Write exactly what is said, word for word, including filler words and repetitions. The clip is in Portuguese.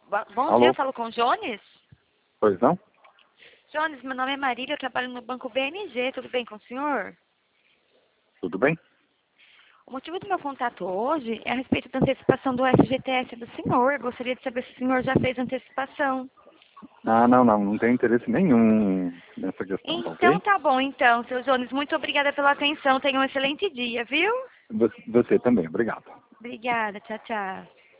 Bo- Bom Alô? dia, eu falo com o Jones? Pois não? Jones, meu nome é Marília, eu trabalho no Banco B N G, tudo bem com o senhor? Tudo bem? O motivo do meu contato hoje é a respeito da antecipação do F G T S do senhor. Eu gostaria de saber se o senhor já fez a antecipação. Ah, não, não. Não tenho interesse nenhum nessa questão, tá Então ok? tá bom, então, seu Jones. Muito obrigada pela atenção. Tenha um excelente dia, viu? Você, você também. Obrigado. Obrigada, tchau, tchau.